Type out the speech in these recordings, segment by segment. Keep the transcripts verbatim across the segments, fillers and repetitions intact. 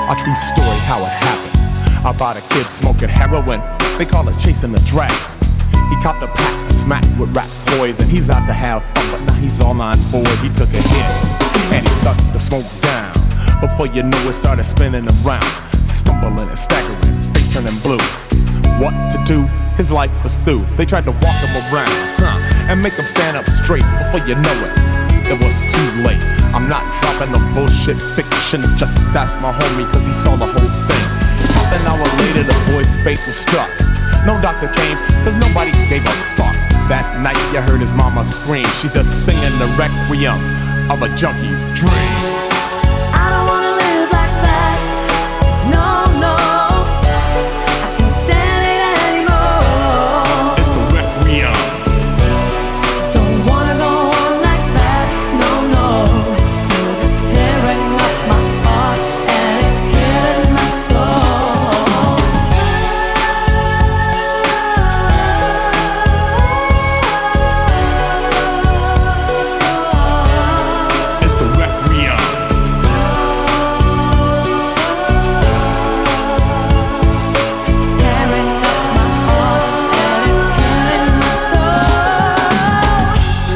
A true story how it happened. About a kid smoking heroin, they call it chasing the dragon. He copped a pack of smack with rap boys, and he's out to have fun, but now he's all on board. He took a hit, and he sucked the smoke down. Before you knew it, started spinning around, stumbling and staggering, face turning blue. What to do? His life was through. They tried to walk him around, huh, and make him stand up straight. Before you know it, it was too late. I'm not dropping no bullshit fiction, just ask my homie, cause he saw the whole thing. Half an hour later, the boy's fate was struck. No doctor came, cause nobody gave a fuck. That night you heard his mama scream. She's just singing the requiem of a junkie's dream. I don't wanna live like that. No, no, I can't stand it anymore. It's the requiem. Don't wanna go on like that. No, no, cause it's tearing up my heart and it's killing my soul. It's the requiem. Tearing up my heart and it's killing my soul.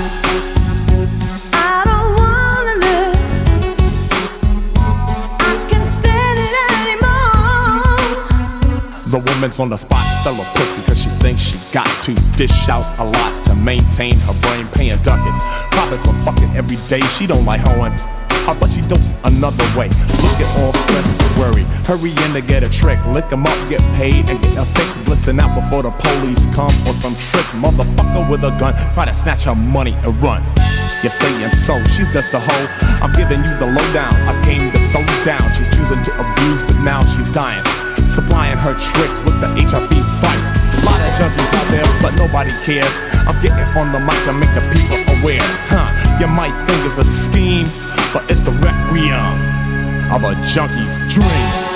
I don't wanna live. I can't stand it anymore. The woman's on the spot, sell her pussy cause she thinks she got to dish out a lot to maintain her brain, paying ducats. Profits are fucking every day, she don't like hoeing. Uh, but she dopes another way. Look at all stress and worry. Hurry in to get a trick. Lick 'em up, get paid, and get a fix. Listen out before the police come or some trick motherfucker with a gun try to snatch her money and run. You're saying so, she's just a hoe. I'm giving you the lowdown. I came to throw down. She's choosing to abuse, but now she's dying. Supplying her tricks with the H I V virus. Lot of junkies out there, but nobody cares. I'm getting on the mic to make the people aware. Huh, you might think it's a scheme, but it's the requiem of a junkie's dream.